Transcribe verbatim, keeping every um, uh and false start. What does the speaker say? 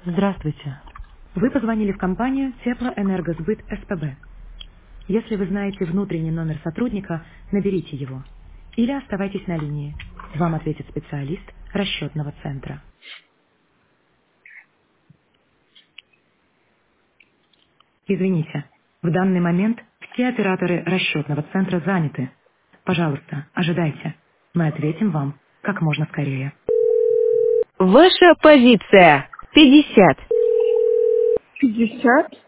Здравствуйте. Вы позвонили в компанию Теплоэнергосбыт СПБ. Если вы знаете внутренний номер сотрудника, наберите его. Или оставайтесь на линии. Вам ответит специалист расчетного центра. Извините, в данный момент все операторы расчетного центра заняты. Пожалуйста, ожидайте. Мы ответим вам как можно скорее. Ваша позиция пятьдесят. пятьдесят.